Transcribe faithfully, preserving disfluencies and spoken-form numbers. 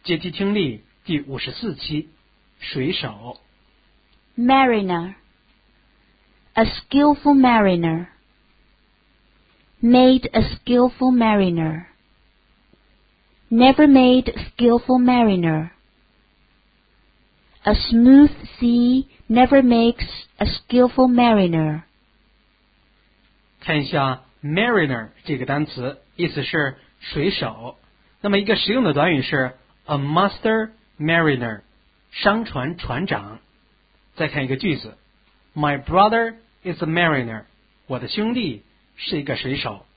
阶梯听力第五十四期，水手。 Mariner, a skillful mariner. Made a skillful mariner. Never made skillful mariner. A smooth sea never makes a skillful mariner. 看一下 mariner 这个单词，意思是水手。那么一个实用的短语是 a master mariner， 商船船长。再看一个句子 ，My brother is a mariner， 我的兄弟是一个水手。